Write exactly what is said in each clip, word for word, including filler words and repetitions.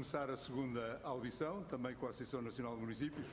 começar a segunda audição, também com a Associação Nacional de Municípios,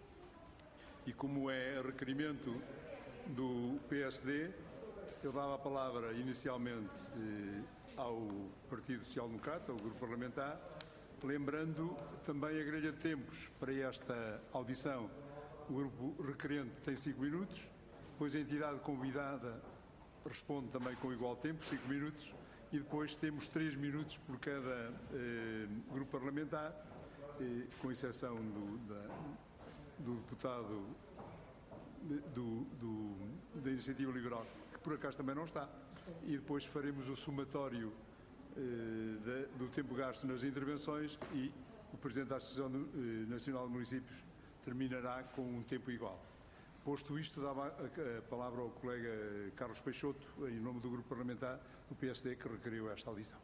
e como é requerimento do P S D, eu dava a palavra inicialmente eh, ao Partido Social Democrata, ao Grupo Parlamentar, lembrando também a grelha de tempos para esta audição. O Grupo requerente tem cinco minutos, depois a entidade convidada responde também com igual tempo, cinco minutos, e depois temos três minutos por cada eh, Grupo Parlamentar, eh, com exceção do, da, do deputado do, do, da Iniciativa Liberal, que por acaso também não está, e depois faremos o somatório eh, de, do tempo gasto nas intervenções e o Presidente da Associação eh, Nacional de Municípios terminará com um tempo igual. Posto isto, dava a, a palavra ao colega Carlos Peixoto, em nome do Grupo Parlamentar do P S D, que requeriu esta audição.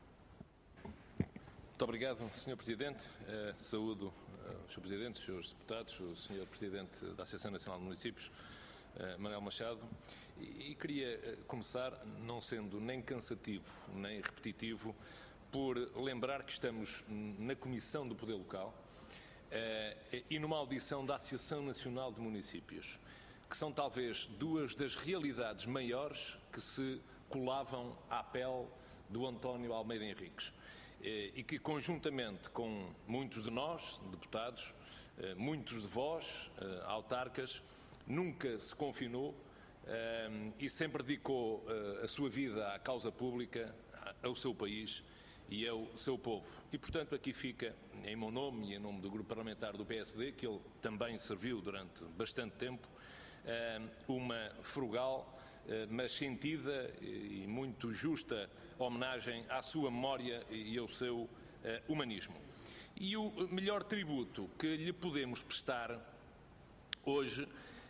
Muito obrigado, senhor Presidente. Uh, saúdo uh, o senhor Presidente, os senhores deputados, o senhor Presidente da Associação Nacional de Municípios, uh, Manuel Machado, e, e queria uh, começar, não sendo nem cansativo nem repetitivo, por lembrar que estamos na Comissão do Poder Local uh, e numa audição da Associação Nacional de Municípios, que são talvez duas das realidades maiores que se colavam à pele do António Almeida Henriques. E que, conjuntamente com muitos de nós, deputados, muitos de vós, autarcas, nunca se confinou e sempre dedicou a sua vida à causa pública, ao seu país e ao seu povo. E, portanto, aqui fica, em meu nome e em nome do Grupo Parlamentar do P S D, que ele também serviu durante bastante tempo, uma frugal, mas sentida e muito justa homenagem à sua memória e ao seu humanismo. E o melhor tributo que lhe podemos prestar hoje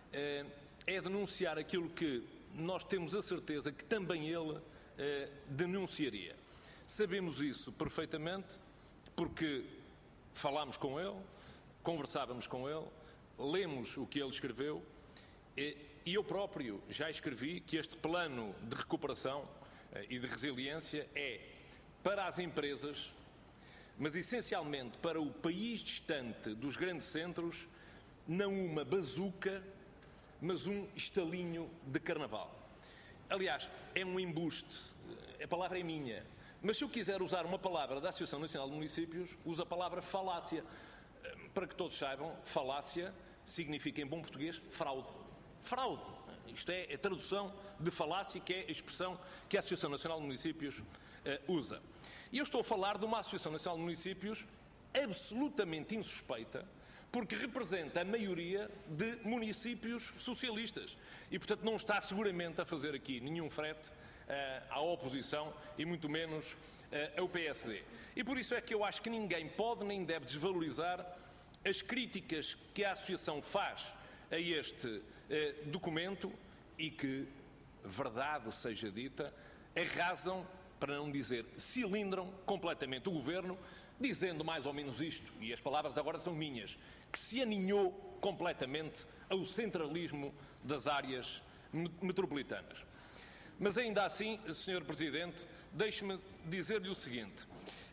é denunciar aquilo que nós temos a certeza que também ele denunciaria. Sabemos isso perfeitamente porque falámos com ele, conversávamos com ele, lemos o que ele escreveu. E eu próprio já escrevi que este plano de recuperação e de resiliência é para as empresas, mas essencialmente para o país distante dos grandes centros, não uma bazuca, mas um estalinho de carnaval. Aliás, é um embuste, a palavra é minha, mas se eu quiser usar uma palavra da Associação Nacional de Municípios, uso a palavra falácia. Para que todos saibam, falácia significa em bom português fraude. Fraude. Isto é a tradução de falácia, que é a expressão que a Associação Nacional de Municípios uh, usa. E eu estou a falar de uma Associação Nacional de Municípios absolutamente insuspeita, porque representa a maioria de municípios socialistas. E, portanto, não está seguramente a fazer aqui nenhum frete uh, à oposição e muito menos uh, ao P S D. E por isso é que eu acho que ninguém pode nem deve desvalorizar as críticas que a Associação faz a este eh, documento e que, verdade seja dita, arrasam, para não dizer cilindram completamente o Governo, dizendo mais ou menos isto, e as palavras agora são minhas, que se aninhou completamente ao centralismo das áreas metropolitanas. Mas ainda assim, senhor Presidente, deixe-me dizer-lhe o seguinte,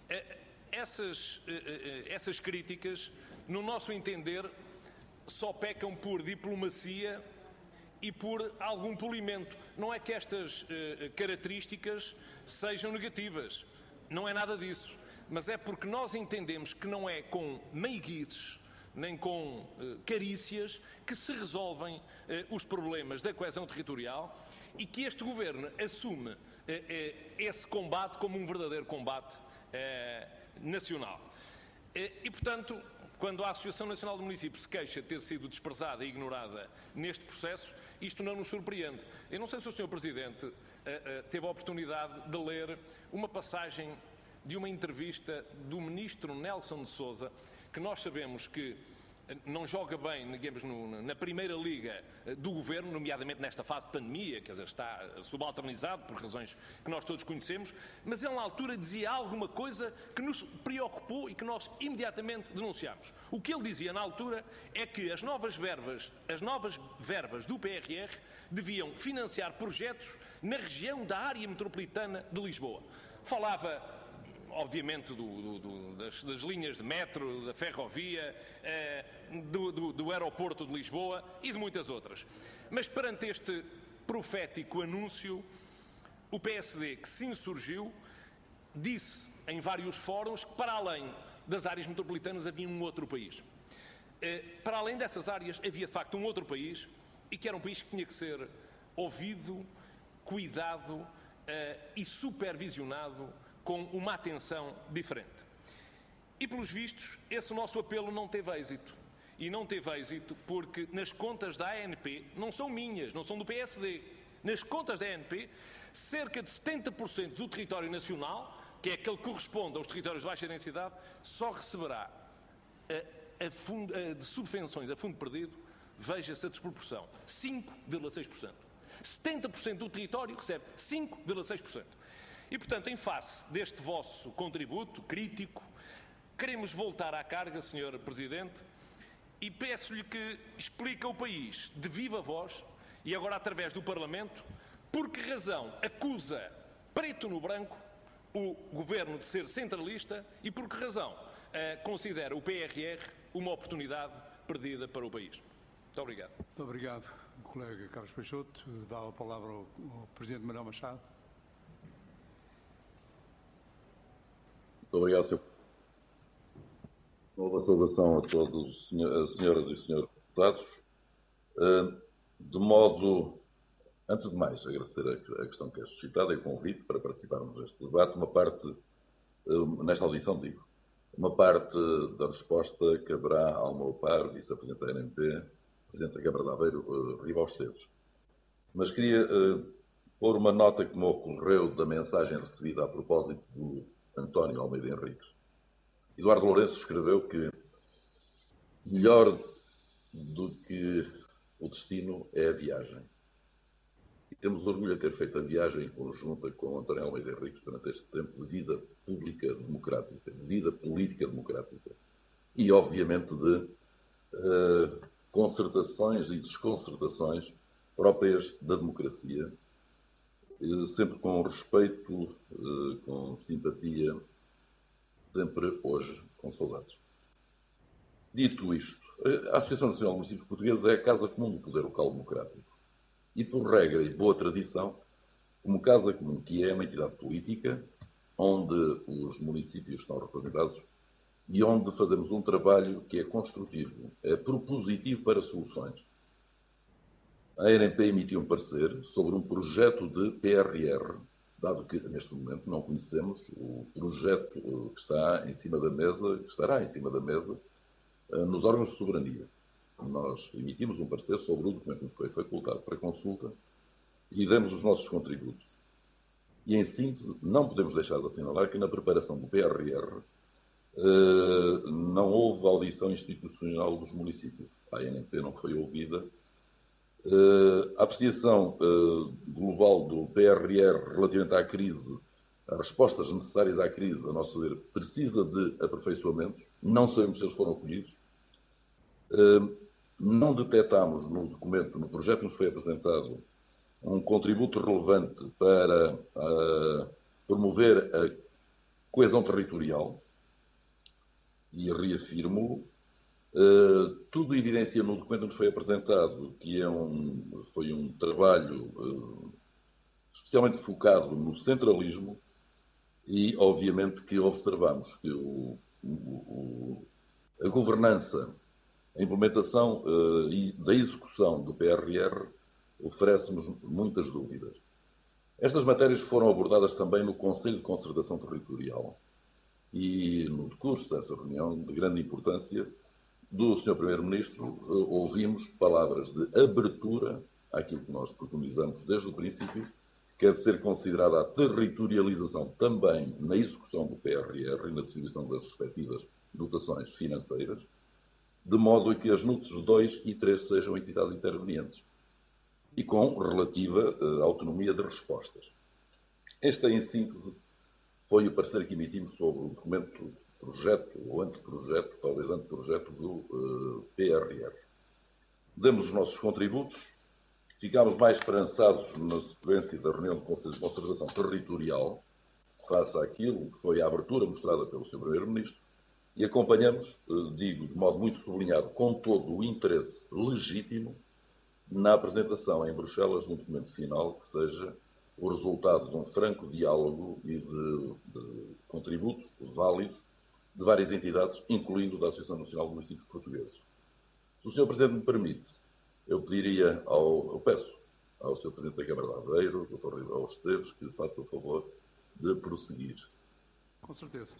essas, essas críticas, no nosso entender, só pecam por diplomacia e por algum polimento. Não é que estas eh, características sejam negativas, não é nada disso, mas é porque nós entendemos que não é com meiguices, nem com eh, carícias que se resolvem eh, os problemas da coesão territorial e que este Governo assume eh, eh, esse combate como um verdadeiro combate eh, nacional. E, portanto, quando a Associação Nacional de Municípios se queixa de ter sido desprezada e ignorada neste processo, isto não nos surpreende. Eu não sei se o senhor Presidente uh, uh, teve a oportunidade de ler uma passagem de uma entrevista do Ministro Nelson de Sousa, que nós sabemos que não joga bem, digamos, no, na primeira liga do Governo, nomeadamente nesta fase de pandemia, quer dizer, está subalternizado por razões que nós todos conhecemos, mas ele na altura dizia alguma coisa que nos preocupou e que nós imediatamente denunciámos. O que ele dizia na altura é que as novas verbas, as novas verbas do P R R deviam financiar projetos na região da área metropolitana de Lisboa. Falava obviamente, do, do, do, das, das linhas de metro, da ferrovia, eh, do, do, do aeroporto de Lisboa e de muitas outras. Mas perante este profético anúncio, o P S D, que se insurgiu, disse em vários fóruns que, para além das áreas metropolitanas, havia um outro país. Eh, para além dessas áreas, havia de facto um outro país, e que era um país que tinha que ser ouvido, cuidado eh, e supervisionado com uma atenção diferente. E, pelos vistos, esse nosso apelo não teve êxito. E não teve êxito porque nas contas da A N P, não são minhas, não são do P S D, nas contas da A N P, cerca de setenta por cento do território nacional, que é aquele que corresponde aos territórios de baixa densidade, só receberá a, a fundo, a, de subvenções a fundo perdido, veja-se a desproporção, cinco vírgula seis por cento. setenta por cento do território recebe cinco vírgula seis por cento. E, portanto, em face deste vosso contributo crítico, queremos voltar à carga, senhor Presidente, e peço-lhe que explique ao país, de viva voz, e agora através do Parlamento, por que razão acusa, preto no branco, o Governo de ser centralista e por que razão uh, considera o P R R uma oportunidade perdida para o país. Muito obrigado. Muito obrigado, colega Carlos Peixoto. Dá a palavra ao, ao Presidente Manuel Machado. Muito obrigado, senhor. Uma saudação a todos as senhoras e senhores deputados. De modo, antes de mais, agradecer a questão que é suscitada e o convite para participarmos neste debate. Uma parte, nesta audição, digo, uma parte da resposta caberá ao meu par, vice-presidente da A N P, presidente da Câmara de Aveiro, Rival Esteves. Mas queria uh, pôr uma nota que me ocorreu da mensagem recebida a propósito do António Almeida Henriques. Eduardo Lourenço escreveu que melhor do que o destino é a viagem. E temos orgulho de ter feito a viagem em conjunta com o António Almeida Henriques durante este tempo de vida pública democrática, de vida política democrática. E, obviamente, de uh, concertações e desconcertações próprias da democracia, uh, sempre com respeito, uh, com simpatia, sempre hoje com saudades. Dito isto, a Associação Nacional de Municípios Portugueses é a casa comum do poder local democrático. E, por regra e boa tradição, como casa comum que é uma entidade política, onde os municípios estão representados e onde fazemos um trabalho que é construtivo, é propositivo para soluções. A A N P emitiu um parecer sobre um projeto de P R R, dado que, neste momento, não conhecemos o projeto que está em cima da mesa, que estará em cima da mesa, nos órgãos de soberania. Nós emitimos um parecer sobre o documento que nos foi facultado para consulta e demos os nossos contributos. E, em síntese, não podemos deixar de assinalar que na preparação do P R R eh, não houve audição institucional dos municípios. A A N P não foi ouvida. Uh, a apreciação uh, global do P R R relativamente à crise, as respostas necessárias à crise, a nosso ver, precisa de aperfeiçoamentos. Não sabemos se eles foram acolhidos. Uh, não detectámos no documento, no projeto que nos foi apresentado, um contributo relevante para uh, promover a coesão territorial. E reafirmo-lo. Uh, tudo evidencia no documento que nos foi apresentado que é um, foi um trabalho uh, especialmente focado no centralismo e, obviamente, que observamos que o, o, o, a governança, a implementação uh, e da execução do P R R oferece-nos muitas dúvidas. Estas matérias foram abordadas também no Conselho de Concertação Territorial e, no decurso dessa reunião de grande importância, do senhor Primeiro-Ministro, ouvimos palavras de abertura àquilo que nós preconizamos desde o princípio, que é de ser considerada a territorialização também na execução do P R R e na distribuição das respectivas dotações financeiras, de modo a que as N U Ts dois e três sejam entidades intervenientes e com relativa uh, autonomia de respostas. Este, em síntese, foi o parecer que emitimos sobre o documento projeto, ou anteprojeto, talvez anteprojeto do uh, P R R. Demos os nossos contributos, ficámos mais esperançados na sequência da reunião do Conselho de Concertação Territorial, face àquilo que foi a abertura mostrada pelo senhor Primeiro-Ministro e acompanhamos, digo de modo muito sublinhado, com todo o interesse legítimo na apresentação em Bruxelas de um documento final que seja o resultado de um franco diálogo e de, de contributos válidos de várias entidades, incluindo da Associação Nacional de Municípios Portugueses. Se o senhor Presidente me permite, eu pediria ao, eu peço ao senhor Presidente da Câmara de Aveiro, doutor Ribeiro Esteves, que faça o favor de prosseguir. Com certeza.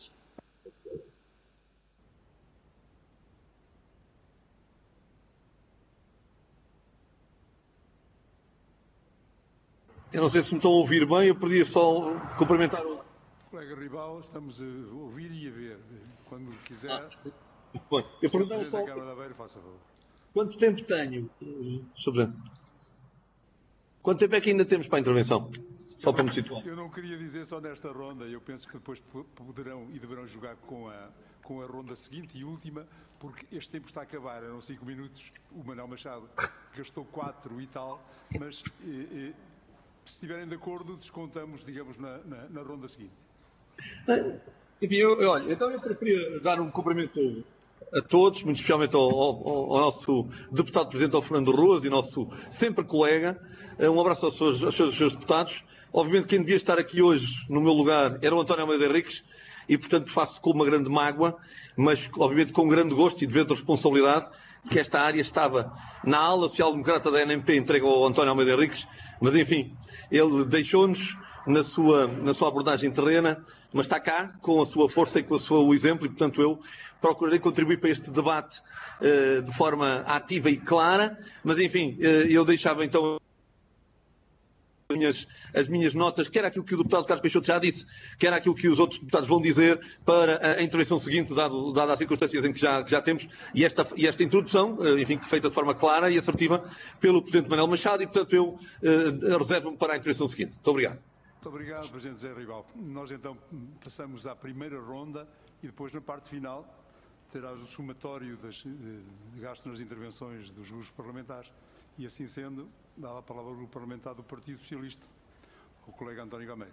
Eu não sei se me estão a ouvir bem, eu podia só cumprimentar o... Colega Ribal, estamos a ouvir e a ver. Quando quiser, ah, bem, eu perguntava só... da Câmara de Aveiro, faça favor. Quanto tempo tenho, senhor Presidente? Quanto tempo é que ainda temos para a intervenção? Só para me situar. Eu não queria dizer só nesta ronda, eu penso que depois poderão e deverão jogar com a, com a ronda seguinte e última, porque este tempo está a acabar, eram cinco minutos, o Manuel Machado gastou quatro e tal, mas... E, e, se estiverem de acordo, descontamos, digamos, na, na, na ronda seguinte. Enfim, eu, eu, olha, então eu preferia dar um cumprimento a todos, muito especialmente ao, ao, ao nosso deputado presidente, ao Fernando Ruas, e nosso sempre colega. Um abraço aos seus, aos seus, aos seus deputados. Obviamente quem devia estar aqui hoje, no meu lugar, era o António Almeida Henriques, e portanto faço com uma grande mágoa, mas obviamente com grande gosto e dever de responsabilidade, que esta área estava na ala social-democrata da N M P entregue ao António Almeida Henriques, mas enfim, ele deixou-nos na sua, na sua abordagem terrena, mas está cá com a sua força e com o seu exemplo e, portanto, eu procurarei contribuir para este debate uh, de forma ativa e clara, mas enfim, uh, eu deixava então as minhas, as minhas notas, quer aquilo que o deputado Carlos Peixoto já disse, quer aquilo que os outros deputados vão dizer para a intervenção seguinte, dado, dado as circunstâncias em que já, que já temos, e esta, e esta introdução, enfim, feita de forma clara e assertiva pelo Presidente Manuel Machado, e portanto eu uh, reservo-me para a intervenção seguinte. Muito obrigado. Muito obrigado, Presidente Zé Ribal. Nós então passamos à primeira ronda e depois na parte final terás o somatório das, de, de gastos nas intervenções dos grupos parlamentares. E assim sendo, dá a palavra ao grupo parlamentar do Partido Socialista, ao colega António Gameiro.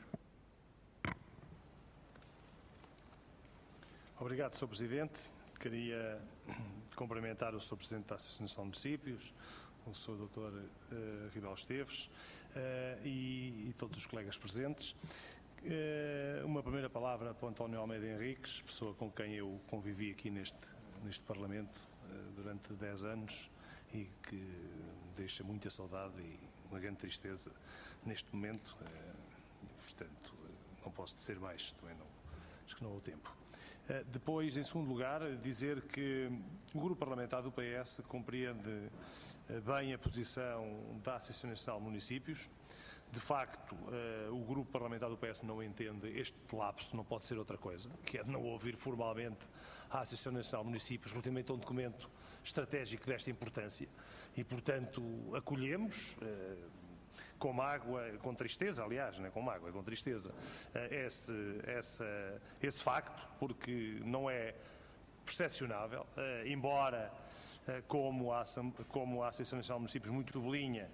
Obrigado, senhor Presidente. Queria cumprimentar o senhor Presidente da Associação Nacional de Municípios, o senhor doutor uh, Ribeiro Esteves uh, e, e todos os colegas presentes. Uh, uma primeira palavra para o António Almeida Henriques, pessoa com quem eu convivi aqui neste, neste Parlamento uh, durante dez anos e que deixa muita saudade e uma grande tristeza neste momento. Uh, portanto, não posso dizer mais, também não, acho que não há o tempo. Uh, depois, em segundo lugar, dizer que o Grupo Parlamentar do P S compreende uh, bem a posição da Associação Nacional de Municípios. De facto, uh, o Grupo Parlamentar do P S não entende este lapso, não pode ser outra coisa, que é não ouvir formalmente a Associação Nacional de Municípios relativamente a um documento estratégico desta importância e, portanto, acolhemos uh, com mágoa, com tristeza, aliás, não é com mágoa, é com tristeza, uh, esse, essa, esse facto, porque não é percepcionável, uh, embora, uh, como, a, como a Associação Nacional de Municípios muito sublinha,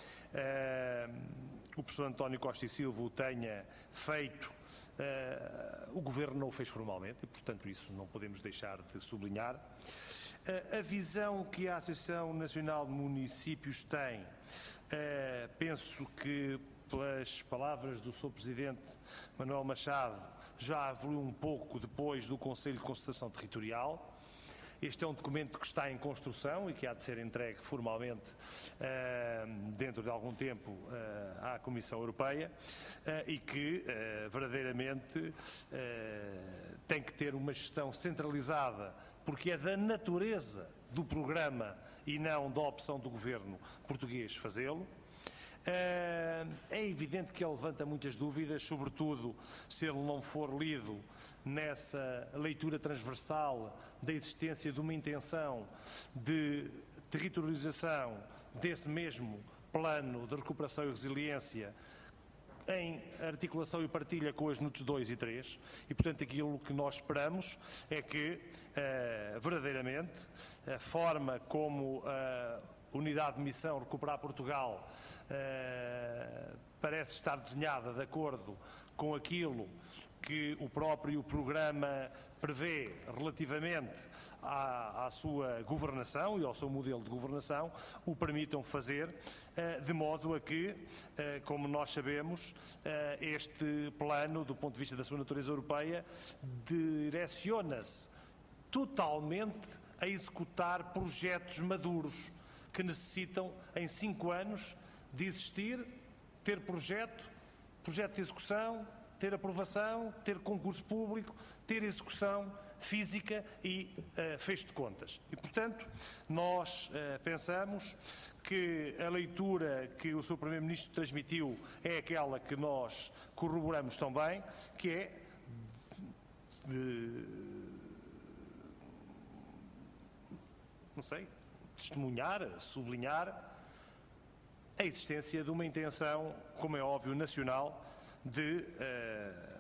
uh, o professor António Costa e Silva o tenha feito, uh, o Governo não o fez formalmente e, portanto, isso não podemos deixar de sublinhar. Uh, a visão que a Associação Nacional de Municípios tem, uh, penso que, pelas palavras do senhor Presidente Manuel Machado, já evoluiu um pouco depois do Conselho de Concertação Territorial. Este é um documento que está em construção e que há de ser entregue formalmente uh, dentro de algum tempo uh, à Comissão Europeia uh, e que uh, verdadeiramente uh, tem que ter uma gestão centralizada, porque é da natureza do programa e não da opção do governo português fazê-lo. Uh, é evidente que ele levanta muitas dúvidas, sobretudo se ele não for lido nessa leitura transversal da existência de uma intenção de territorialização desse mesmo plano de recuperação e resiliência em articulação e partilha com as N U Ts dois e três e, portanto, aquilo que nós esperamos é que, uh, verdadeiramente, a forma como a Unidade de Missão Recuperar Portugal uh, parece estar desenhada de acordo com aquilo que o próprio programa prevê relativamente à, à sua governação e ao seu modelo de governação, o permitam fazer, de modo a que, como nós sabemos, este plano, do ponto de vista da sua natureza europeia, direciona-se totalmente a executar projetos maduros que necessitam, em cinco anos, de existir, ter projeto, projeto de execução, ter aprovação, ter concurso público, ter execução física e uh, fecho de contas. E, portanto, nós uh, pensamos que a leitura que o senhor Primeiro-Ministro transmitiu é aquela que nós corroboramos também, que é de, não sei, testemunhar, sublinhar a existência de uma intenção, como é óbvio, nacional, de uh,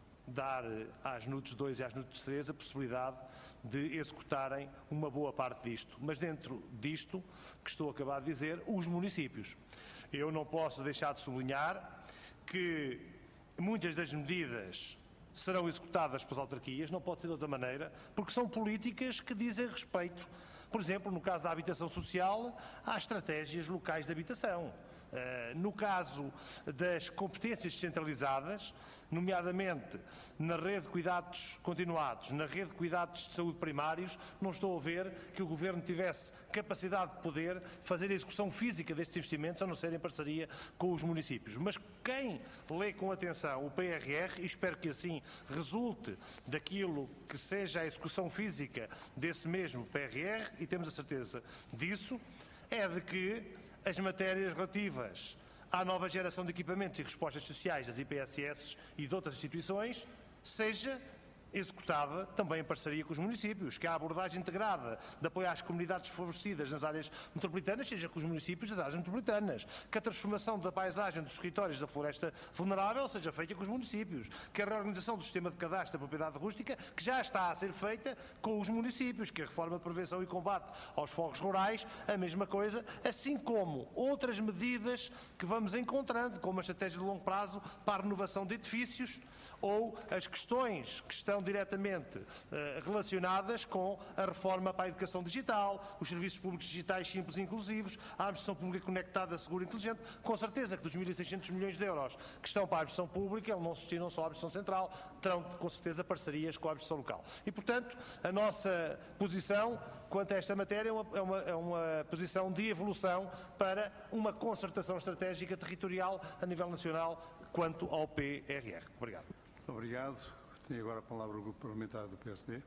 dar às N U T S dois e às N U T S três a possibilidade de executarem uma boa parte disto. Mas dentro disto, que estou a acabar de dizer, os municípios. Eu não posso deixar de sublinhar que muitas das medidas serão executadas pelas autarquias, não pode ser de outra maneira, porque são políticas que dizem respeito. Por exemplo, no caso da habitação social, há estratégias locais de habitação. Uh, no caso das competências descentralizadas, nomeadamente na rede de cuidados continuados, na rede de cuidados de saúde primários, não estou a ver que o Governo tivesse capacidade de poder fazer a execução física destes investimentos, a não ser em parceria com os municípios. Mas quem lê com atenção o P R R, e espero que assim resulte daquilo que seja a execução física desse mesmo P R R, e temos a certeza disso, é de que as matérias relativas à nova geração de equipamentos e respostas sociais das I P S S e de outras instituições seja executada também em parceria com os municípios, que a abordagem integrada de apoio às comunidades desfavorecidas nas áreas metropolitanas seja com os municípios das áreas metropolitanas, que a transformação da paisagem dos territórios da floresta vulnerável seja feita com os municípios, que a reorganização do sistema de cadastro da propriedade rústica, que já está a ser feita com os municípios, que a reforma de prevenção e combate aos fogos rurais, a mesma coisa, assim como outras medidas que vamos encontrando, como a estratégia de longo prazo para a renovação de edifícios, ou as questões que estão diretamente uh, relacionadas com a reforma para a educação digital, os serviços públicos digitais simples e inclusivos, a administração pública conectada, segura e inteligente. Com certeza que dos mil e seiscentos milhões de euros que estão para a administração pública, eles não se destinam só à administração central, terão com certeza parcerias com a administração local. E, portanto, a nossa posição quanto a esta matéria é uma, é uma, é uma posição de evolução para uma concertação estratégica territorial a nível nacional quanto ao P R R. Obrigado. Muito obrigado. Tem agora a palavra o Grupo Parlamentar do P S D.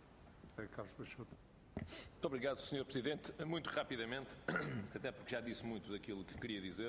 Carlos Peixoto. Muito obrigado, senhor Presidente. Muito rapidamente, até porque já disse muito daquilo que queria dizer,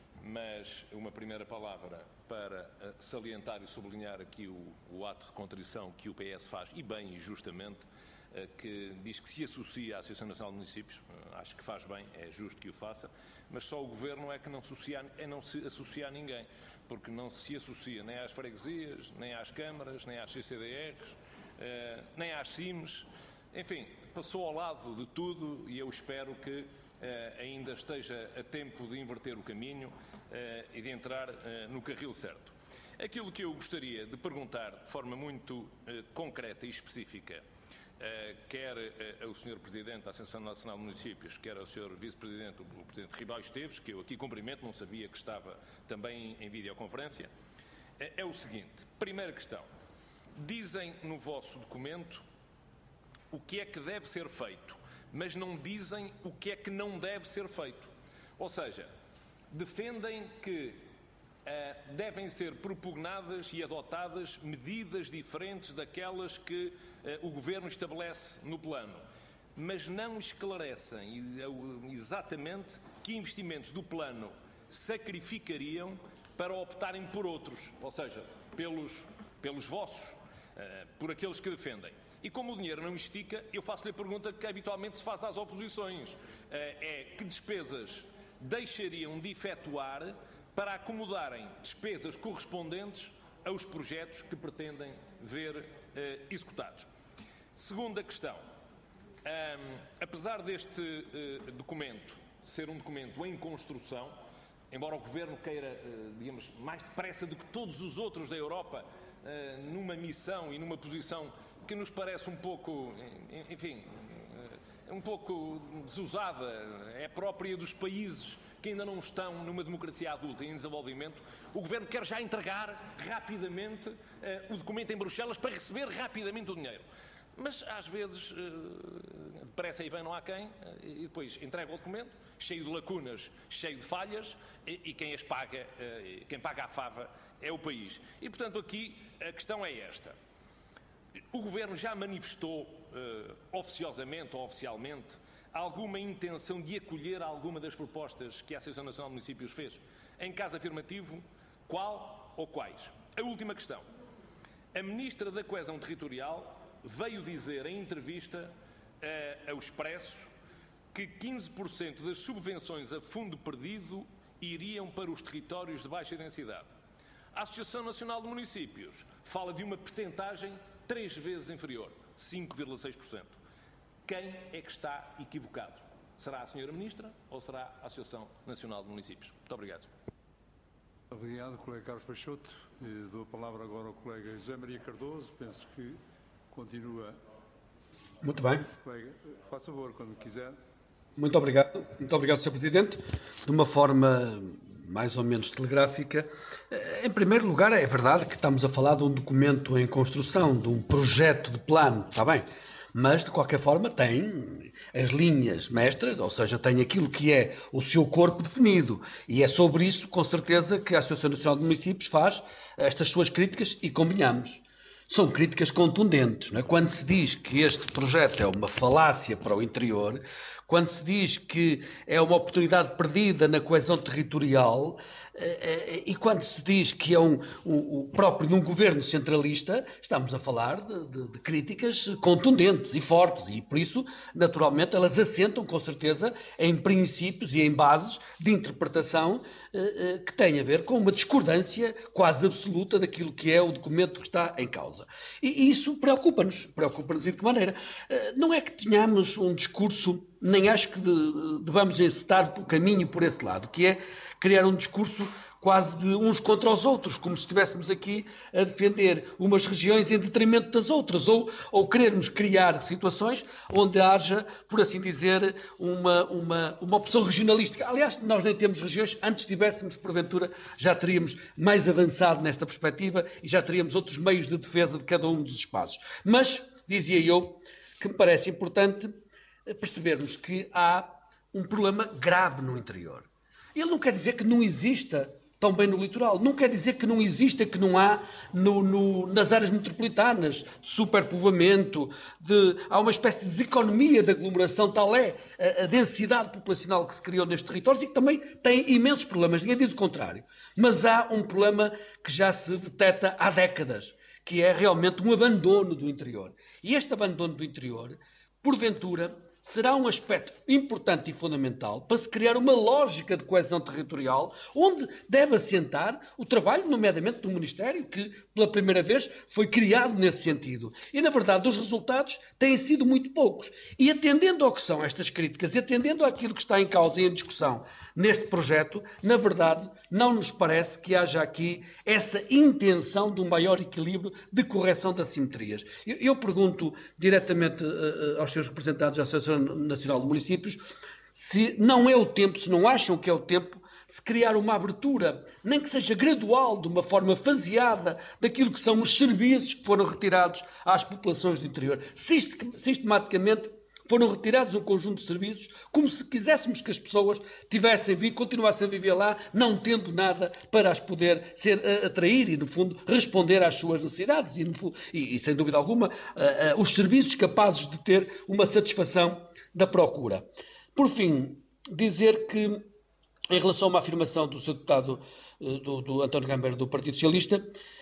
mas uma primeira palavra para salientar e sublinhar aqui o, o ato de contrição que o P S faz, e bem e justamente, que diz que se associa à Associação Nacional de Municípios. Acho que faz bem, é justo que o faça, mas só o Governo é que não, associa, é não se associa a ninguém, porque não se associa nem às freguesias, nem às câmaras, nem às C C D Rs, eh, nem às C I Ms, enfim, passou ao lado de tudo e eu espero que eh, ainda esteja a tempo de inverter o caminho eh, e de entrar eh, no carril certo. Aquilo que eu gostaria de perguntar de forma muito eh, concreta e específica, Uh, quer uh, ao senhor Presidente da Associação Nacional de Municípios, quer ao senhor Vice-Presidente, o Presidente Ribal Esteves, que eu aqui cumprimento, não sabia que estava também em videoconferência, uh, é o seguinte. Primeira questão. Dizem no vosso documento o que é que deve ser feito, mas não dizem o que é que não deve ser feito. Ou seja, defendem que Uh, devem ser propugnadas e adotadas medidas diferentes daquelas que uh, o Governo estabelece no plano, mas não esclarecem uh, exatamente que investimentos do plano sacrificariam para optarem por outros, ou seja, pelos, pelos vossos, uh, por aqueles que defendem. E como o dinheiro não estica, eu faço-lhe a pergunta que habitualmente se faz às oposições, uh, é que despesas deixariam de efetuar para acomodarem despesas correspondentes aos projetos que pretendem ver eh, executados. Segunda questão. Um, apesar deste eh, documento ser um documento em construção, embora o Governo queira, eh, digamos, mais depressa do que todos os outros da Europa, numa missão e numa posição que nos parece um pouco, enfim, um pouco desusada, é própria dos países que ainda não estão numa democracia adulta em desenvolvimento. O Governo quer já entregar rapidamente uh, o documento em Bruxelas para receber rapidamente o dinheiro. Mas, às vezes, uh, depressa e bem não há quem, uh, e depois entrega o documento, cheio de lacunas, cheio de falhas, e, e quem as paga, uh, quem paga a fava é o país. E, portanto, aqui a questão é esta. O Governo já manifestou, uh, oficiosamente ou oficialmente, alguma intenção de acolher alguma das propostas que a Associação Nacional de Municípios fez? Em caso afirmativo, qual ou quais? A última questão. A Ministra da Coesão Territorial veio dizer em entrevista uh, ao Expresso que quinze por cento das subvenções a fundo perdido iriam para os territórios de baixa densidade. A Associação Nacional de Municípios fala de uma percentagem três vezes inferior, cinco vírgula seis por cento. Quem é que está equivocado? Será a senhora Ministra ou será a Associação Nacional de Municípios? Muito obrigado. Obrigado, colega Carlos Peixoto. Dou a palavra agora ao colega José Maria Cardoso. Penso que continua. Muito bem. Colega, faça favor, quando quiser. Muito obrigado. Muito obrigado, senhor Presidente. De uma forma mais ou menos telegráfica. Em primeiro lugar, é verdade que estamos a falar de um documento em construção, de um projeto de plano, está bem? Mas, de qualquer forma, tem as linhas mestras, ou seja, tem aquilo que é o seu corpo definido. E é sobre isso, com certeza, que a Associação Nacional de Municípios faz estas suas críticas e combinamos. São críticas contundentes, não é? Quando se diz que este projeto é uma falácia para o interior, quando se diz que é uma oportunidade perdida na coesão territorial, e quando se diz que é um, um, um próprio de um governo centralista, estamos a falar de, de, de críticas contundentes e fortes, e por isso, naturalmente, elas assentam, com certeza, em princípios e em bases de interpretação eh, eh, que têm a ver com uma discordância quase absoluta daquilo que é o documento que está em causa. E, e isso preocupa-nos. Preocupa-nos de que maneira? Eh, não é que tenhamos um discurso, nem acho que de, devamos encetar o caminho por esse lado, que é criar um discurso quase de uns contra os outros, como se estivéssemos aqui a defender umas regiões em detrimento das outras, ou, ou querermos criar situações onde haja, por assim dizer, uma, uma, uma opção regionalística. Aliás, nós nem temos regiões, antes tivéssemos, porventura, já teríamos mais avançado nesta perspectiva e já teríamos outros meios de defesa de cada um dos espaços. Mas, dizia eu, que me parece importante percebermos que há um problema grave no interior. Ele não quer dizer que não exista tão bem no litoral, não quer dizer que não exista, que não há no, no, nas áreas metropolitanas, de superpovoamento, de, há uma espécie de deseconomia da aglomeração, tal é a, a densidade populacional que se criou nestes territórios e que também tem imensos problemas, ninguém diz o contrário. Mas há um problema que já se detecta há décadas, que é realmente um abandono do interior. E este abandono do interior, porventura, será um aspecto importante e fundamental para se criar uma lógica de coesão territorial onde deve assentar o trabalho, nomeadamente do Ministério, que pela primeira vez foi criado nesse sentido. E, na verdade, os resultados têm sido muito poucos. E atendendo ao que são estas críticas e atendendo àquilo que está em causa e em discussão neste projeto, na verdade, não nos parece que haja aqui essa intenção de um maior equilíbrio de correção das simetrias. Eu, eu pergunto diretamente uh, aos seus representantes da Associação Nacional de Municípios se não é o tempo, se não acham que é o tempo de se criar uma abertura, nem que seja gradual, de uma forma faseada, daquilo que são os serviços que foram retirados às populações do interior. Sistematicamente foram retirados um conjunto de serviços, como se quiséssemos que as pessoas tivessem vindo, continuassem a viver lá, não tendo nada para as poder ser, uh, atrair e, no fundo, responder às suas necessidades e, no fundo, e, e sem dúvida alguma, uh, uh, os serviços capazes de ter uma satisfação da procura. Por fim, dizer que, em relação a uma afirmação do seu deputado, uh, do, do António Gambeiro, do Partido Socialista,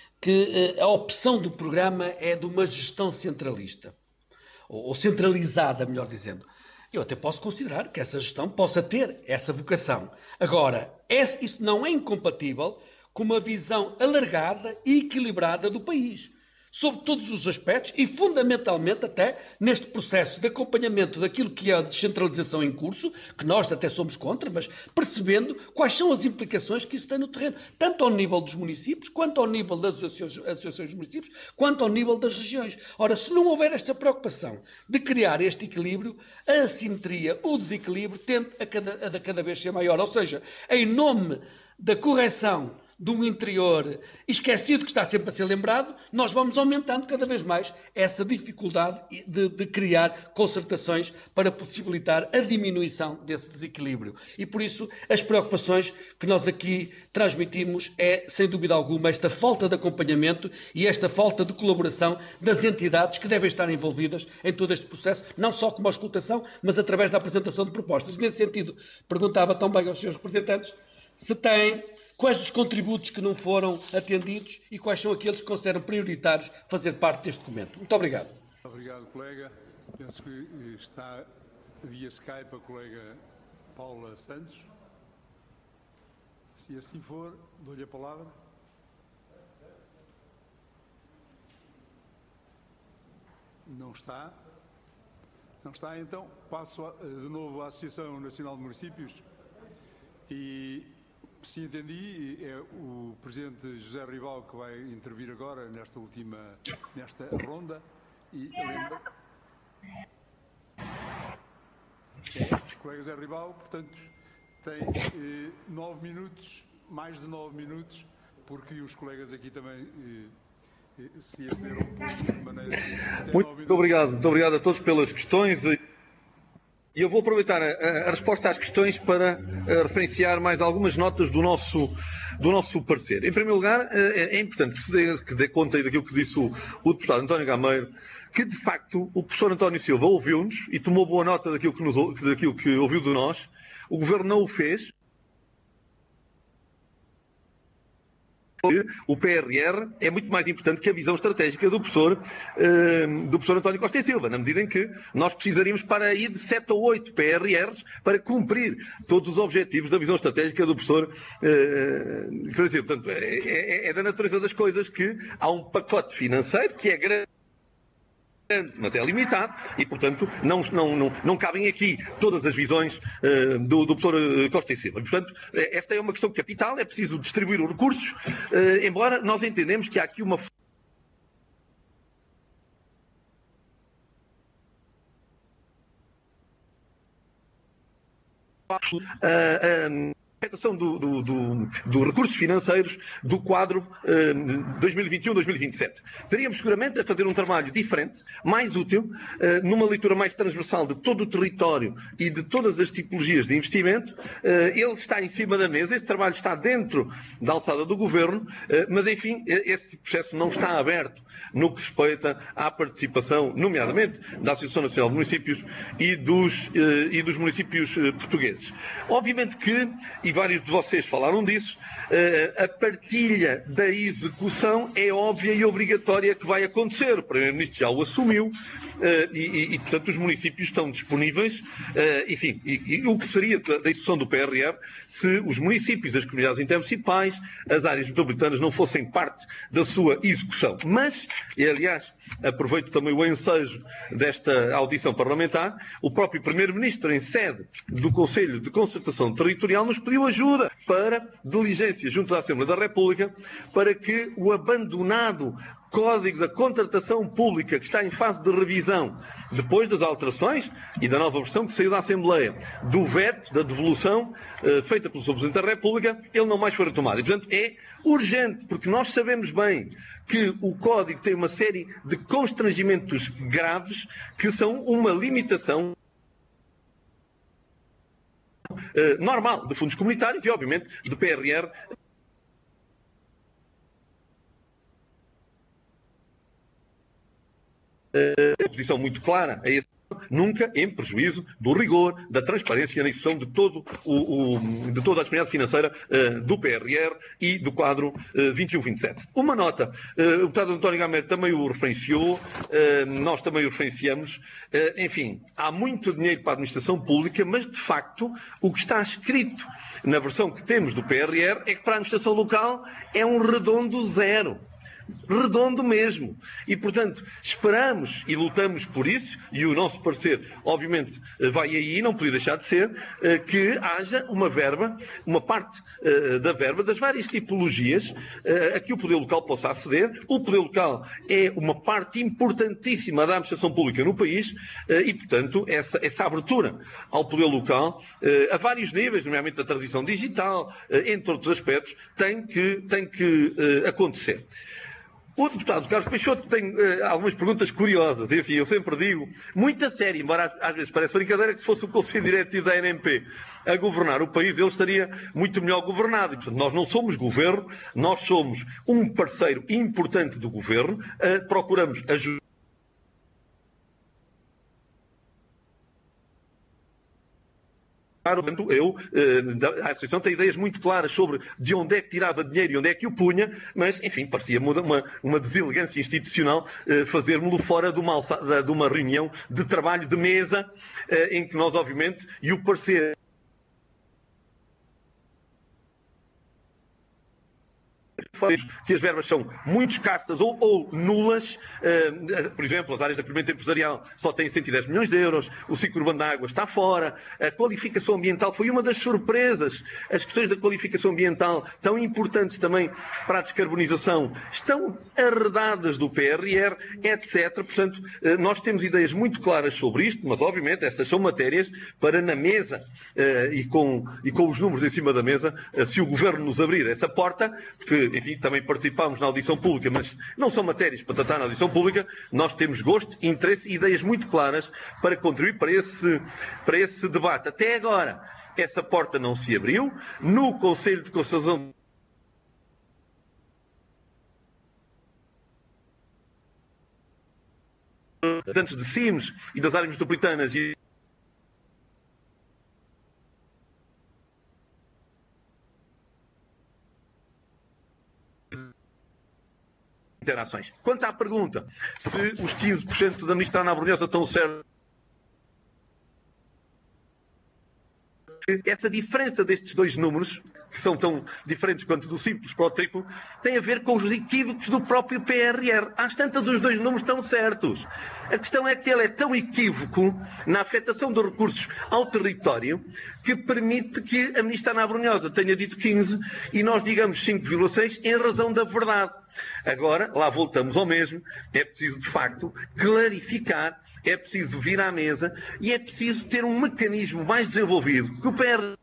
que uh, a opção do programa é de uma gestão centralista. Ou centralizada, melhor dizendo. Eu até posso considerar que essa gestão possa ter essa vocação. Agora, isso não é incompatível com uma visão alargada e equilibrada do país. sobre todos os aspectos e, fundamentalmente, até neste processo de acompanhamento daquilo que é a descentralização em curso, que nós até somos contra, mas percebendo quais são as implicações que isso tem no terreno, tanto ao nível dos municípios, quanto ao nível das associações de municípios, quanto ao nível das regiões. Ora, se não houver esta preocupação de criar este equilíbrio, a assimetria, o desequilíbrio, tende a cada, a cada vez ser maior. Ou seja, em nome da correção de um interior esquecido que está sempre a ser lembrado, nós vamos aumentando cada vez mais essa dificuldade de, de criar concertações para possibilitar a diminuição desse desequilíbrio. E por isso as preocupações que nós aqui transmitimos é, sem dúvida alguma, esta falta de acompanhamento e esta falta de colaboração das entidades que devem estar envolvidas em todo este processo, não só como a escutação, mas através da apresentação de propostas. Nesse sentido, perguntava também aos senhores representantes se têm quais dos contributos que não foram atendidos e quais são aqueles que consideram prioritários fazer parte deste documento. Muito obrigado. Obrigado, colega. Penso que está via Skype a colega Paula Santos. Se assim for, dou-lhe a palavra. Não está. Não está, então passo a, de novo à Associação Nacional de Municípios e, se entendi, é o Presidente José Ribal que vai intervir agora nesta última, nesta ronda e lembra... É, colega José Ribal, portanto, tem eh, nove minutos, mais de nove minutos, porque os colegas aqui também eh, se excederam um pouco de maneira que até muito nove minutos... obrigado, muito obrigado a todos pelas questões. E eu vou aproveitar a, a resposta às questões para a, referenciar mais algumas notas do nosso, do nosso parecer. Em primeiro lugar, é, é importante que se dê, que se dê conta daquilo que disse o, o deputado António Gameiro, que de facto o professor António Silva ouviu-nos e tomou boa nota daquilo que, nos, daquilo que ouviu de nós. O Governo não o fez. O P R R é muito mais importante que a visão estratégica do professor, uh, do professor António Costa e Silva, na medida em que nós precisaríamos para ir de sete ou oito P R Rs para cumprir todos os objetivos da visão estratégica do professor uh, Costa e Silva. Portanto, é, é, é da natureza das coisas que há um pacote financeiro que é grande, mas é limitado e, portanto, não, não, não, não cabem aqui todas as visões uh, do, do professor Costa e Silva. Portanto, esta é uma questão capital, é preciso distribuir os recursos, uh, embora nós entendemos que há aqui uma... Uh, um... afetação do, do, do, dos recursos financeiros do quadro eh, dois mil e vinte e um a dois mil e vinte e sete. Teríamos seguramente a fazer um trabalho diferente, mais útil, eh, numa leitura mais transversal de todo o território e de todas as tipologias de investimento. Eh, ele está em cima da mesa, esse trabalho está dentro da alçada do Governo, eh, mas enfim, esse processo não está aberto no que respeita à participação, nomeadamente, da Associação Nacional de Municípios e dos, eh, e dos municípios eh, portugueses. Obviamente que, e vários de vocês falaram disso, a partilha da execução é óbvia e obrigatória que vai acontecer. O Primeiro-Ministro já o assumiu e, e, e, portanto, os municípios estão disponíveis, enfim, e, e o que seria da execução do P R R se os municípios, as comunidades intermunicipais, as áreas metropolitanas não fossem parte da sua execução. Mas, e aliás, aproveito também o ensejo desta audição parlamentar, o próprio Primeiro-Ministro, em sede do Conselho de Concertação Territorial, nos pediu ajuda para diligência junto à Assembleia da República para que o abandonado Código da Contratação Pública, que está em fase de revisão, depois das alterações e da nova versão que saiu da Assembleia, do veto, da devolução eh, feita pelo senhor Presidente da República, ele não mais foi retomado. E, portanto, é urgente, porque nós sabemos bem que o Código tem uma série de constrangimentos graves que são uma limitação Uh, normal de fundos comunitários e, obviamente, de P R R. Uh, posição muito clara a esse, nunca em prejuízo do rigor, da transparência na execução de, todo o, o, de toda a disponibilidade financeira uh, do P R R e do quadro uh, vinte e um vinte e sete. Uma nota, uh, o deputado António Gameiro também o referenciou, uh, nós também o referenciamos, uh, enfim, há muito dinheiro para a administração pública, mas de facto o que está escrito na versão que temos do P R R é que para a administração local é um redondo zero. redondo mesmo. E, portanto, esperamos e lutamos por isso, e o nosso parecer, obviamente, vai aí, não podia deixar de ser, que haja uma verba, uma parte da verba das várias tipologias a que o poder local possa aceder. O poder local é uma parte importantíssima da administração pública no país e, portanto, essa, essa abertura ao poder local, a vários níveis, nomeadamente da transição digital, entre outros aspectos, tem que, tem que acontecer. O deputado Carlos Peixoto tem uh, algumas perguntas curiosas, enfim, eu sempre digo, muito a sério, embora às, às vezes parece brincadeira, que se fosse o Conselho Diretivo da N M P a governar o país, ele estaria muito melhor governado. E, portanto, nós não somos governo, nós somos um parceiro importante do governo, uh, procuramos ajudar. Eu, a Associação tem ideias muito claras sobre de onde é que tirava dinheiro e onde é que o punha, mas, enfim, parecia-me uma, uma deselegância institucional fazermos-lo fora de uma, de uma reunião de trabalho de mesa, em que nós, obviamente, e o parecer que as verbas são muito escassas ou, ou nulas. Uh, por exemplo, as áreas de desenvolvimento empresarial só têm cento e dez milhões de euros, o ciclo urbano da água está fora, a qualificação ambiental foi uma das surpresas. As questões da qualificação ambiental, tão importantes também para a descarbonização, estão arredadas do P R R, etcétera. Portanto, uh, nós temos ideias muito claras sobre isto, mas obviamente estas são matérias para na mesa uh, e, com, e com os números em cima da mesa, uh, se o Governo nos abrir essa porta, porque, enfim, também participámos na audição pública, mas não são matérias para tratar na audição pública, nós temos gosto, interesse e ideias muito claras para contribuir para esse, para esse debate. Até agora, essa porta não se abriu. No Conselho de Concertação tanto de Sines e das áreas metropolitanas e interações. Quanto à pergunta se os quinze por cento da ministra Ana Abrunhosa estão certos, essa diferença destes dois números, que são tão diferentes quanto do simples para o triplo, tem a ver com os equívocos do próprio P R R. Às tantas, os dois números estão certos. A questão é que ele é tão equívoco na afetação dos recursos ao território que permite que a ministra Ana Abrunhosa tenha dito quinze e nós digamos cinco vírgula seis em razão da verdade. Agora, lá voltamos ao mesmo, é preciso de facto clarificar, é preciso vir à mesa e é preciso ter um mecanismo mais desenvolvido que o P R R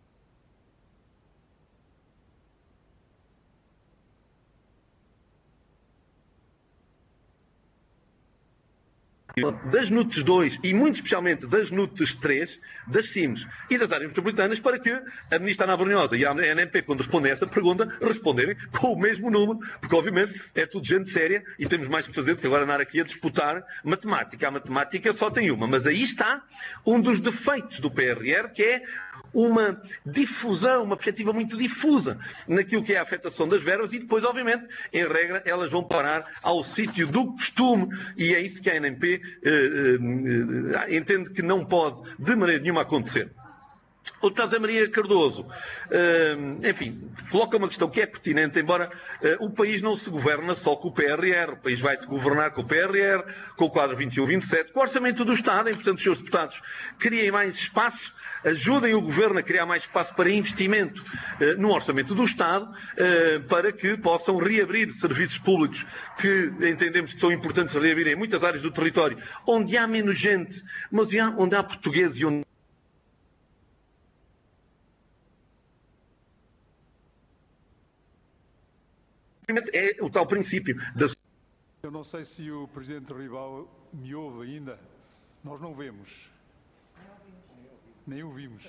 das N U T S dois e muito especialmente das N U T S três, das Sines e das áreas metropolitanas, para que a ministra Ana Abrunhosa e a N M P, quando respondem a essa pergunta, responderem com o mesmo número, porque obviamente é tudo gente séria e temos mais que fazer do que agora andar aqui a disputar matemática. A matemática só tem uma, mas aí está um dos defeitos do P R R, que é uma difusão, uma perspectiva muito difusa naquilo que é a afetação das verbas e depois, obviamente, em regra, elas vão parar ao sítio do costume e é isso que a N M P uh, uh, entende que não pode de maneira nenhuma acontecer. O deputado José Maria Cardoso, uh, enfim, coloca uma questão que é pertinente, embora uh, o país não se governa só com o P R R, o país vai se governar com o P R R, com o quadro vinte e um vinte e sete, com o orçamento do Estado, e portanto os seus deputados criem mais espaço, ajudem o Governo a criar mais espaço para investimento uh, no orçamento do Estado, uh, para que possam reabrir serviços públicos que entendemos que são importantes reabrir em muitas áreas do território, onde há menos gente, mas onde há portugueses e onde é o tal princípio da... Eu não sei se o Presidente Ribal me ouve ainda. Nós não vemos. Nem o vimos.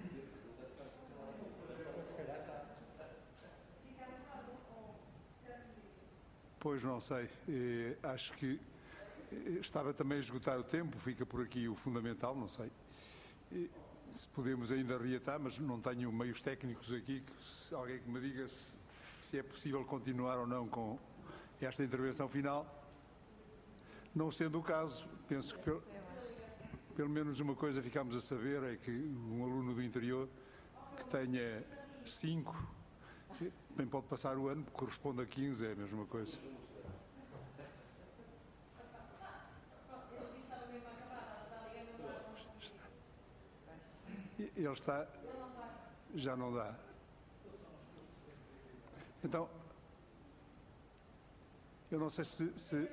Pois não sei. Eh, acho que estava também a esgotar o tempo. Fica por aqui o fundamental, não sei. Eh, se podemos ainda reatar, mas não tenho meios técnicos aqui. Que, se alguém que me diga se... se é possível continuar ou não com esta intervenção final. Não sendo o caso, penso que pelo, pelo menos uma coisa ficamos a saber é que um aluno do interior que tenha cinco, bem pode passar o ano, porque corresponde a quinze, é a mesma coisa. Ele está... Já não dá. Então, eu não sei se... se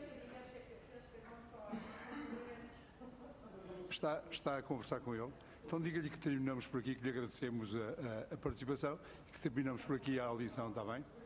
está, está a conversar com ele. Então diga-lhe que terminamos por aqui, que lhe agradecemos a, a, a participação e que terminamos por aqui a audição, está bem?